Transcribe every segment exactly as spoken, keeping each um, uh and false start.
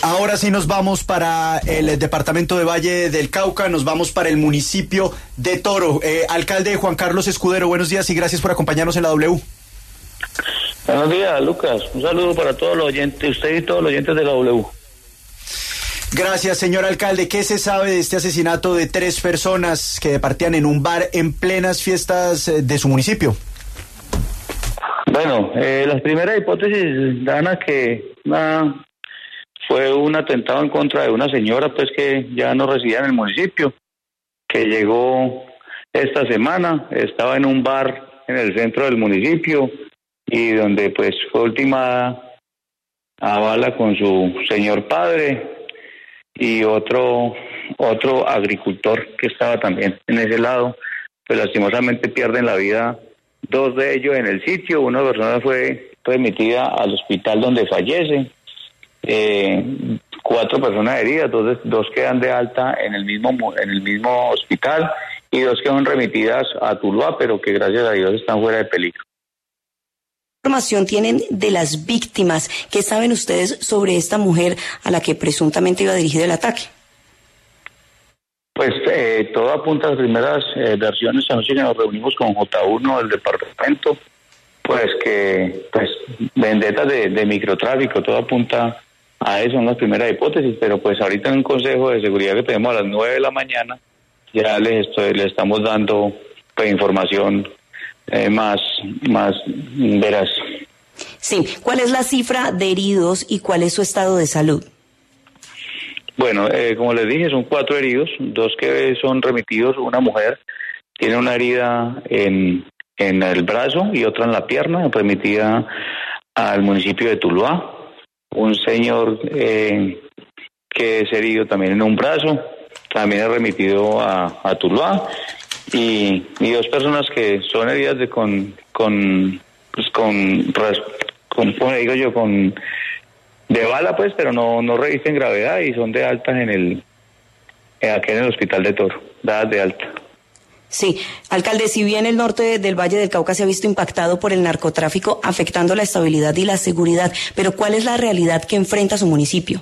Ahora sí nos vamos para el departamento de Valle del Cauca, nos vamos para el municipio de Toro. Eh, alcalde Juan Carlos Escudero, buenos días y gracias por acompañarnos en la W. Buenos días, Lucas. Un saludo para todos los oyentes, usted y todos los oyentes de la W. Gracias, señor alcalde. ¿Qué se sabe de este asesinato de tres personas que departían en un bar en plenas fiestas de su municipio? Bueno, eh, las primeras hipótesis dan a que una, fue un atentado en contra de una señora pues que ya no residía en el municipio, que llegó esta semana, estaba en un bar en el centro del municipio y donde pues fue ultimada a bala con su señor padre y otro otro agricultor que estaba también en ese lado. Pues lastimosamente pierden la vida dos de ellos en el sitio. Una persona fue remitida al hospital donde fallece, eh, cuatro personas heridas, dos, dos quedan de alta en el mismo en el mismo hospital y dos quedan remitidas a Tuluá, pero que gracias a Dios están fuera de peligro. ¿Qué información tienen de las víctimas? ¿Qué saben ustedes sobre esta mujer a la que presuntamente iba dirigido el ataque? Pues eh, todo apunta a las primeras eh, versiones. Anoche que nos reunimos con J uno del departamento, pues que pues vendetas de, de microtráfico, todo apunta a eso, son las primeras hipótesis, pero pues ahorita en un consejo de seguridad que tenemos a las nueve de la mañana, ya les estoy, le estamos dando pues información eh, más, más veraz. Sí, ¿cuál es la cifra de heridos y cuál es su estado de salud? Bueno, eh, como les dije, son cuatro heridos, dos que son remitidos, una mujer tiene una herida en, en el brazo y otra en la pierna, remitida al municipio de Tuluá. Un señor eh, que es herido también en un brazo, también es remitido a, a Tuluá. Y, y dos personas que son heridas de con, con, pues con, con, como digo yo, con... de bala pues, pero no no revisten gravedad y son de alta en el en aquí en el hospital de Toro, dadas de alta. Sí, alcalde, si bien el norte del Valle del Cauca se ha visto impactado por el narcotráfico, afectando la estabilidad y la seguridad, pero ¿cuál es la realidad que enfrenta su municipio?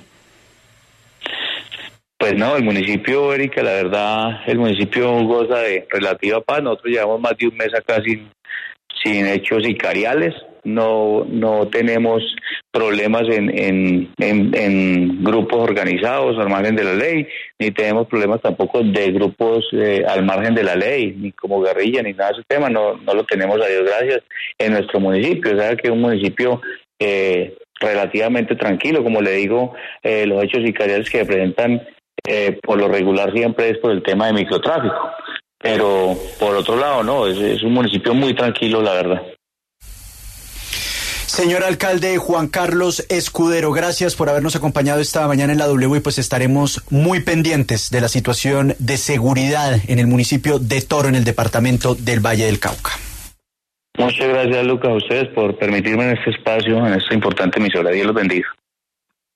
Pues no, el municipio, Erika, la verdad, el municipio goza de relativa paz. Nosotros llevamos más de un mes acá sin sin hechos sicariales. No no tenemos problemas en, en, en, en grupos organizados al margen de la ley, ni tenemos problemas tampoco de grupos eh, al margen de la ley, ni como guerrilla, ni nada de ese tema. No no lo tenemos, a Dios gracias, en nuestro municipio. O sea, que es un municipio eh, relativamente tranquilo. Como le digo, eh, los hechos sicariales que presentan eh, por lo regular siempre es por el tema de microtráfico. Pero por otro lado, no, es, es un municipio muy tranquilo, la verdad. Señor alcalde Juan Carlos Escudero, gracias por habernos acompañado esta mañana en la W y pues estaremos muy pendientes de la situación de seguridad en el municipio de Toro, en el departamento del Valle del Cauca. Muchas gracias, Lucas, a ustedes por permitirme en este espacio, en esta importante emisora. Dios los bendiga.